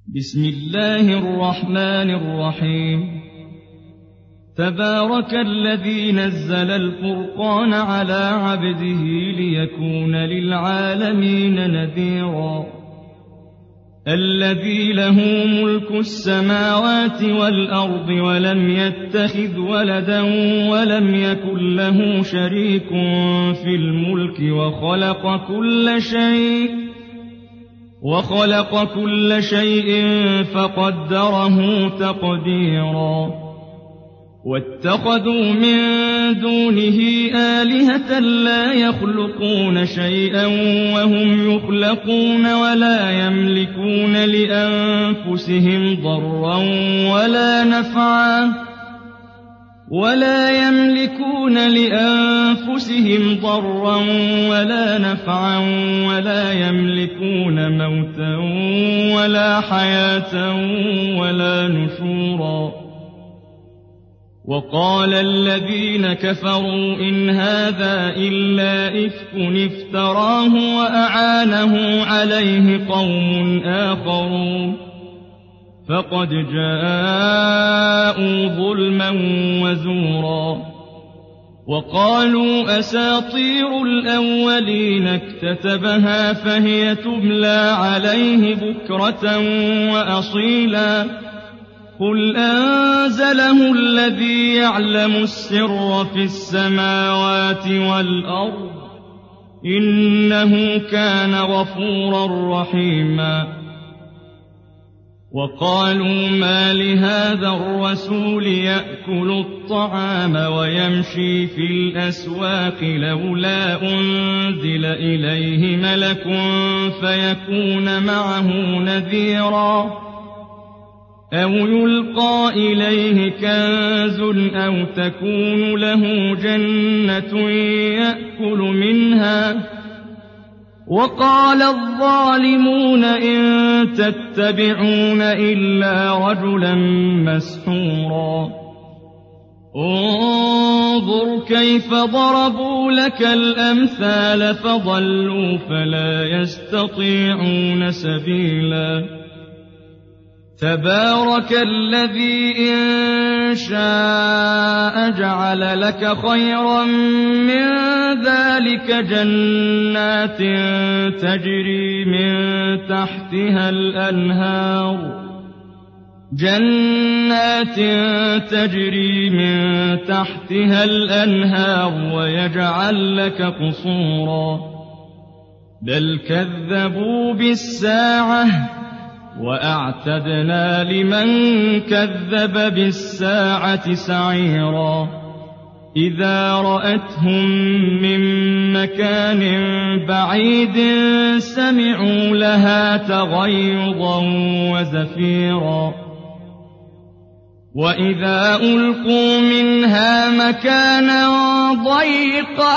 بسم الله الرحمن الرحيم. تبارك الذي نزل الفرقان على عبده ليكون للعالمين نذيرا. الذي له ملك السماوات والأرض ولم يتخذ ولدا ولم يكن له شريك في الملك وخلق كل شيء فقدره تقديرا. واتخذوا من دونه آلهة لا يخلقون شيئا وهم يخلقون ولا يملكون لأنفسهم ضرا ولا نفعا ولا يملكون موتا ولا حياة ولا نشورا. وقال الذين كفروا إن هذا إلا إفك افتراه وأعانه عليه قوم آخرون فقد جاءوا ظلما وزورا. وقالوا أساطير الأولين اكتتبها فهي تملى عليه بكرة وأصيلا. قل أنزله الذي يعلم السر في السماوات والأرض إنه كان غفورا رحيما. وقالوا ما لهذا الرسول يأكل الطعام ويمشي في الأسواق لولا أنزل إليه ملك فيكون معه نذيرا أو يلقى إليه كنز أو تكون له جنة يأكل منها. وقال الظالمون إن تتبعون إلا رجلا مسحورا. انظر كيف ضربوا لك الأمثال فضلوا فلا يستطيعون سبيلا. تبارك الذي إن شاء جعل لك خيرا من ذلك جنات تجري من تحتها الأنهار ويجعل لك قصورا. بل كذبوا بالساعة وأعتدنا لمن كذب بالساعة سعيرا. إذا رأتهم من مكان بعيد سمعوا لها تغيظا وزفيرا. وإذا ألقوا منها مكانا ضيقا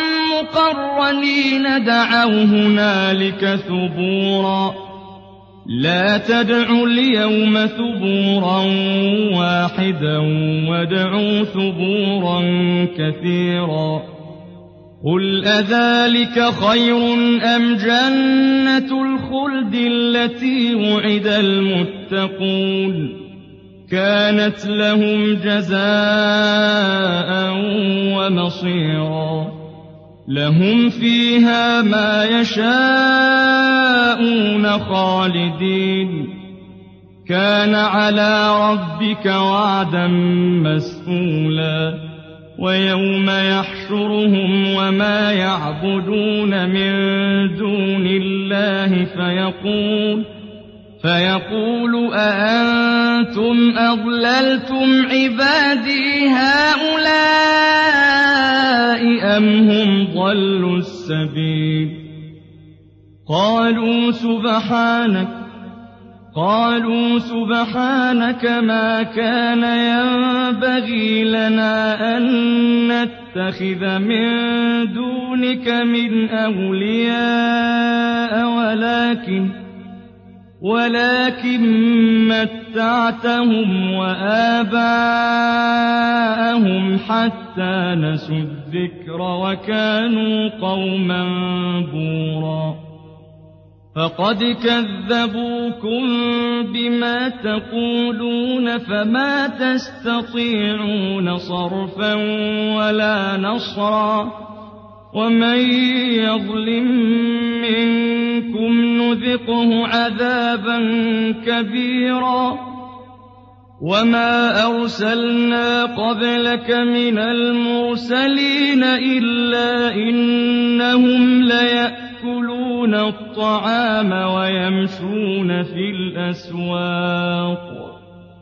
مقرنين دعوا هنالك ثبورا. لا تدعوا اليوم ثبورا واحدا وادعوا ثبورا كثيرا. قل أذلك خير أم جنة الخلد التي وعد المتقون كانت لهم جزاء ومصيرا. لهم فيها ما يشاءون خالدين كان على ربك وعدا مسئولا. ويوم يحشرهم وما يعبدون من دون الله فيقول أأنتم أضللتم عبادي هؤلاء أم هم ضلوا السبيل. قالوا سبحانك ما كان ينبغي لنا أن نتخذ من دونك من أولياء ولكن متعتهم وآباءهم حتى نسوا الذكر وكانوا قوما بورا. فقد كذبوكم بما تقولون فما تستطيعون صرفا ولا نصرا ومن يظلم منكم نذقه عذابا كبيرا وما أرسلنا قبلك من المرسلين إلا إنهم ليأكلون الطعام ويمشون في الأسواق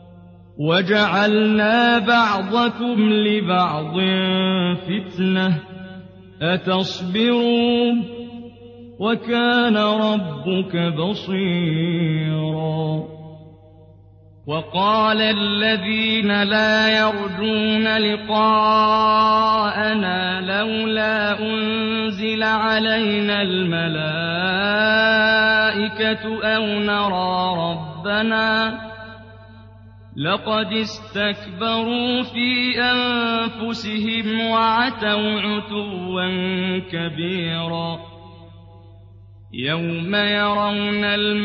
وجعلنا بعضكم لبعض فتنة أتصبرون وكان ربك بصيرا وقال الذين لا يرجون لقاءنا لولا أنزل علينا الملائكة أو نرى ربنا لقد استكبروا في أنفسهم وعتوا عتوا كبيرا يوم يرون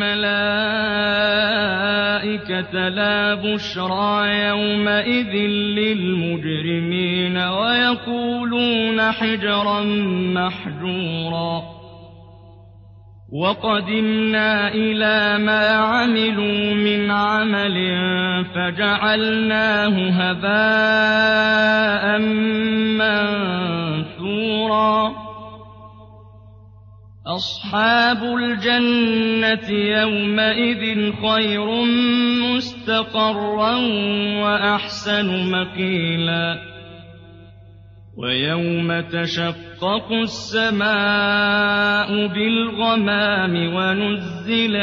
الملائكة لا بشرى يومئذ للمجرمين ويقولون حجرا محجورا وقدمنا إلى ما عملوا من عمل فجعلناه هباء منثورا أصحاب الجنة يومئذ خير مستقرا وأحسن مقيلا ويوم تشقق السماء بالغمام ونزل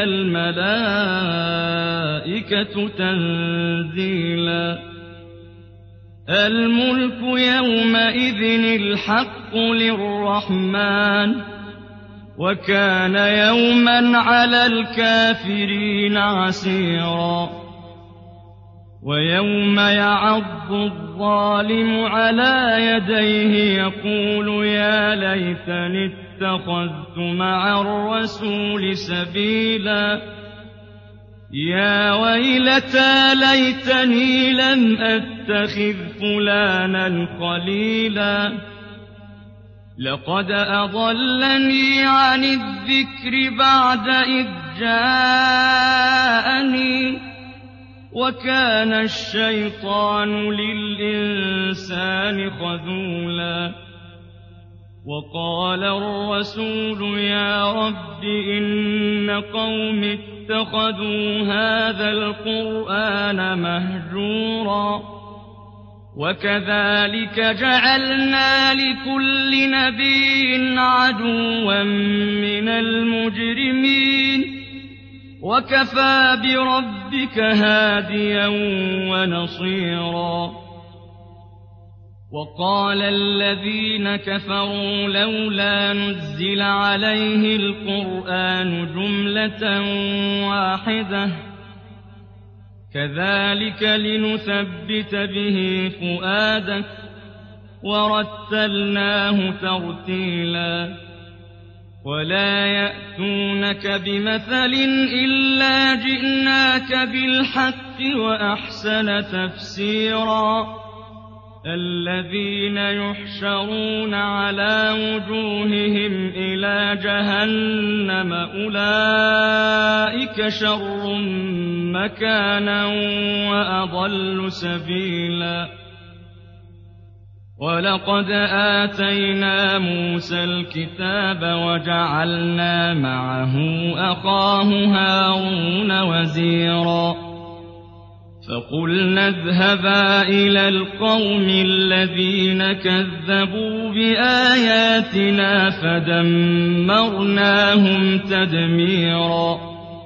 الملائكة تنزيلا الملك يومئذ الحق للرحمن وكان يوما على الكافرين عسيرا ويوم يعض الظالم على يديه يقول يا ليتني اتخذت مع الرسول سبيلا يا ويلتى ليتني لم أتخذ فلانا خليلا لقد أضلني عن الذكر بعد إذ جاءني وكان الشيطان للإنسان خذولا وقال الرسول يا رب إن قوم اتخذوا هذا القرآن مهجورا وكذلك جعلنا لكل نبي عدوا من المجرمين وكفى بربك هاديا ونصيرا وقال الذين كفروا لولا نزل عليه القرآن جملة واحدة كذلك لنثبت به فؤادك ورتلناه ترتيلا ولا يأتونك بمثل إلا جئناك بالحق وأحسن تفسيرا الذين يحشرون على وجوههم إلى جهنم أولئك شر مكانا وأضل سبيلا ولقد آتينا موسى الكتاب وجعلنا معه أخاه هارون وزيرا فقلنا اذهبا إلى القوم الذين كذبوا بآياتنا فدمرناهم تدميرا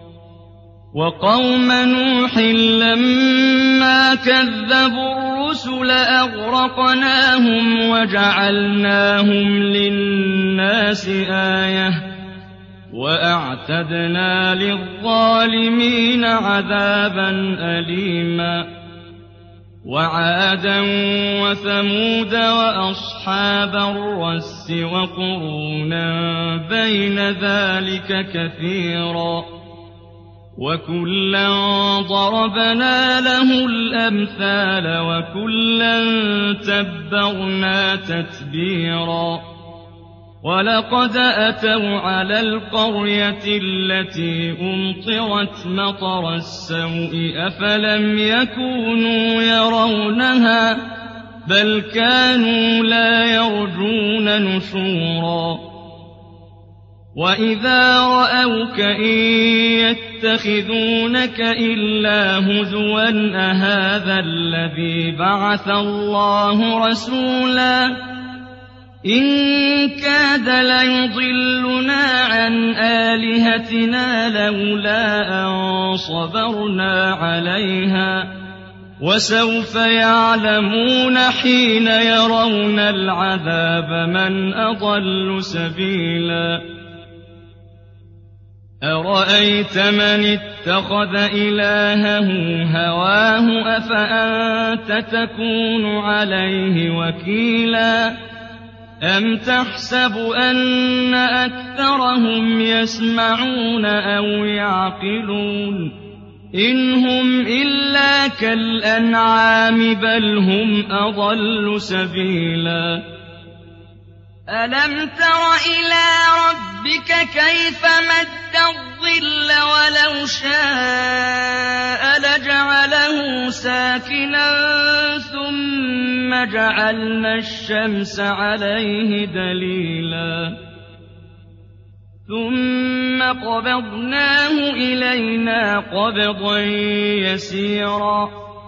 وقوم نوح لما كذبوا الرسل أغرقناهم وجعلناهم للناس آية وأعتدنا للظالمين عذابا أليما وعادا وثمود وأصحاب الرس وقرونا بين ذلك كثيرا وكلا ضربنا له الأمثال وكلا تبرنا تتبيرا ولقد أتوا على القرية التي أمطرت مطر السوء أفلم يكونوا يرونها بل كانوا لا يرجون نشورا وإذا رأوك إن يتخذونك إلا هزوا أهذا الذي بعث الله رسولا إن كاد ليضلنا عن آلهتنا لولا أن صبرنا عليها وسوف يعلمون حين يرون العذاب من أضل سبيلا أرأيت من اتخذ إلهه هواه أفأنت تكون عليه وكيلا أم تحسب أن أكثرهم يسمعون أو يعقلون إن هم إلا كالأنعام بل هم أضل سبيلا ألم تر إلى ربك كيف مد الظل ولو شاء لجعله ساكنا ثم جعلنا الشمس عليه دليلا ثم قبضناه إلينا قبضا يسيرا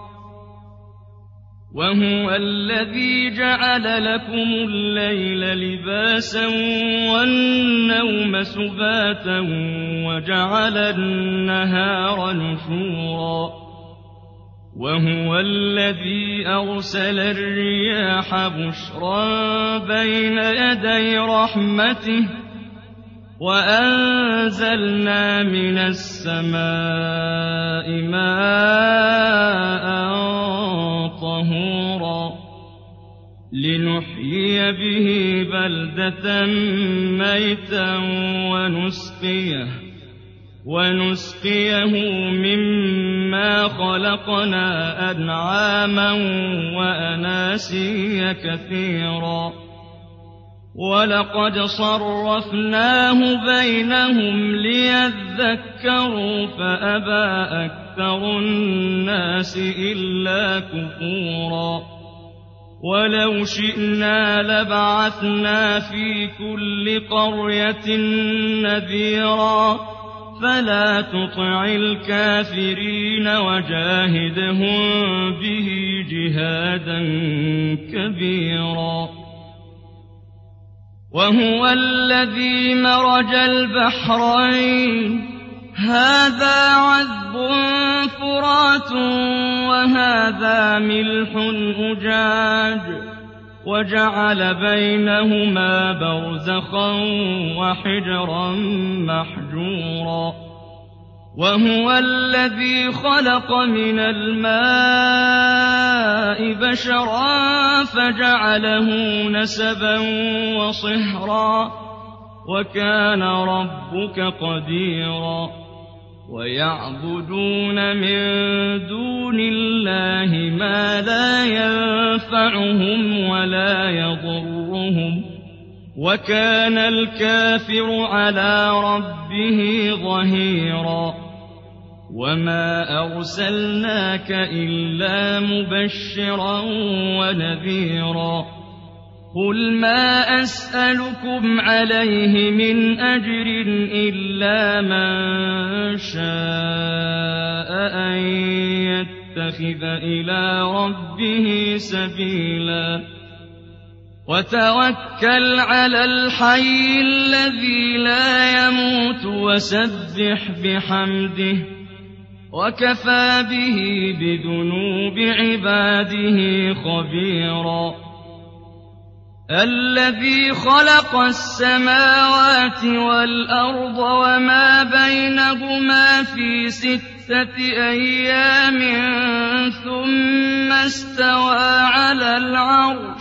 وهو الذي جعل لكم الليل لباسا والنوم سباتا وجعل النهار نشورا وهو الذي أرسل الرياح بشرا بين يدي رحمته وأنزلنا من السماء ماء طهورا لنحيي به بلدة ميتا ونسقيه مما خلقنا أنعاما وأناسيا كثيرا ولقد صرفناه بينهم ليذكروا فأبى أكثر الناس إلا كفورا ولو شئنا لبعثنا في كل قرية نذيرا فلا تطع الكافرين وجاهدهم به جهادا كبيرا وهو الذي مرج البحرين هذا عذب فرات وهذا ملح أجاج وجعل بينهما برزخا وحجرا محجورا وهو الذي خلق من الماء بشرا فجعله نسبا وصهرا وكان ربك قديرا ويعبدون من دون الله ما لا ينفعهم ولا يضرهم وكان الكافر على ربه ظهيرا وما أرسلناك إلا مبشرا ونذيرا قل ما أسألكم عليه من أجر إلا من شاء أن يتخذ إلى ربه سبيلا وتوكل على الحي الذي لا يموت وسبح بحمده وكفى به بذنوب عباده خبيرا الذي خلق السماوات والأرض وما بينهما في 6 أيام ثم استوى على العرش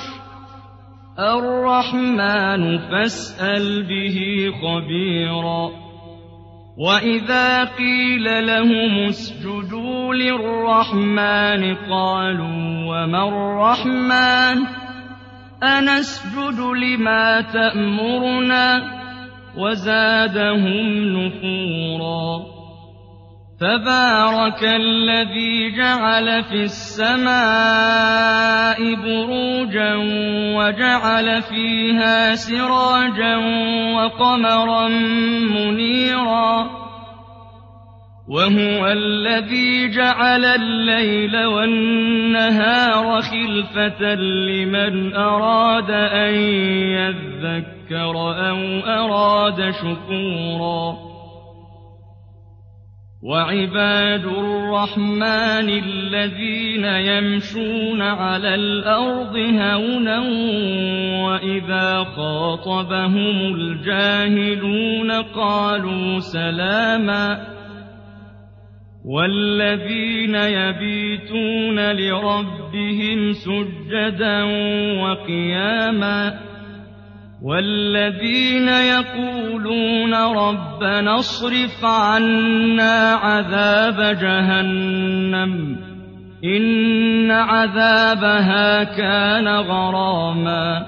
الرحمن فاسأل به خبيرا وإذا قيل لهم اسجدوا للرحمن قالوا وما الرحمن أنسجد لما تأمرنا وزادهم نفورا تبارك الذي جعل في السماء بروجا وجعل فيها سراجا وقمرا منيرا وهو الذي جعل الليل والنهار خلفة لمن أراد أن يذكر أو أراد شكورا وعباد الرحمن الذين يمشون على الأرض هونا وإذا خاطبهم الجاهلون قالوا سلاما والذين يبيتون لربهم سجدا وقياما والذين يقولون ربنا اصرف عنا عذاب جهنم إن عذابها كان غراما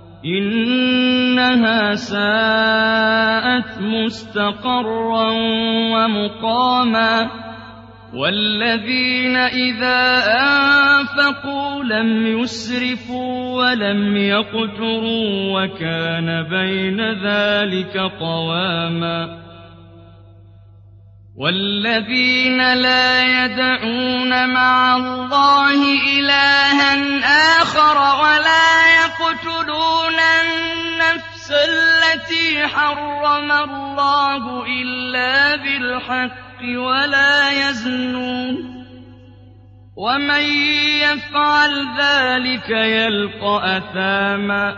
إنها ساءت مستقرا ومقاما والذين إذا أنفقوا لم يسرفوا ولم يقتروا وكان بين ذلك قواما والذين لا يدعون مع الله إلها آخر ولا يقتلون النفس التي حرم الله إلا بالحق ولا يزنون ومن يفعل ذلك يلقى أثاما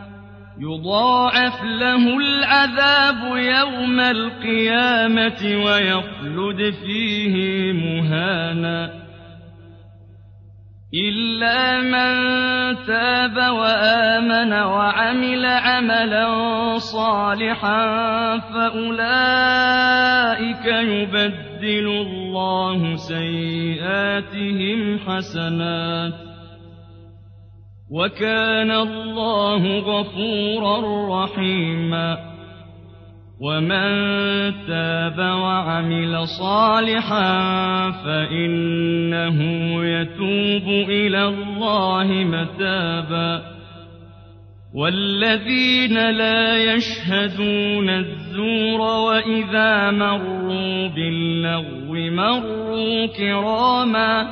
يضاعف له العذاب يوم القيامة ويخلد فيه مهانا إلا من تاب وآمن وعمل عملا صالحا فأولئك يبدل الله سيئاتهم حسنات وكان الله غفورا رحيما ومن تاب وعمل صالحا فإنه يتوب إلى الله متابا والذين لا يشهدون الزور وإذا مروا باللغو مروا كراما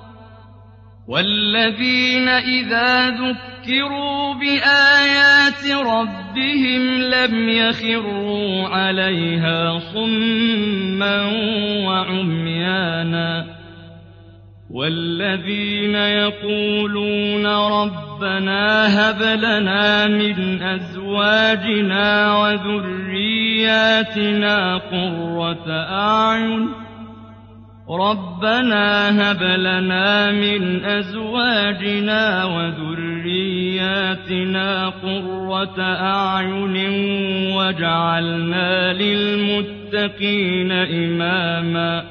والذين إذا ذكروا بآيات ربهم لم يخروا عليها صما وعميانا والذين يقولون ربنا هب لنا من أزواجنا وذرياتنا قرة أعين ربنا هب لنا من أزواجنا وذرياتنا قرة أعين واجعلنا للمتقين إماما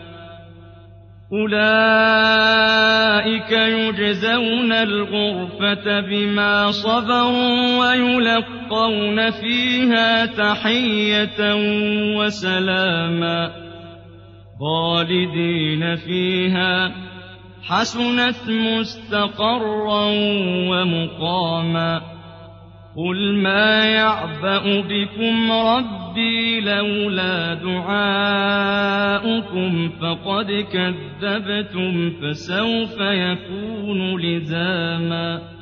أولئك يجزون الغرفة بما صبروا ويلقون فيها تحية وسلاما خالدين فيها حسنت مستقرا ومقاما قل ما يعبأ بكم ربي لولا دعاؤكم فقد كذبتم فسوف يكون لزاما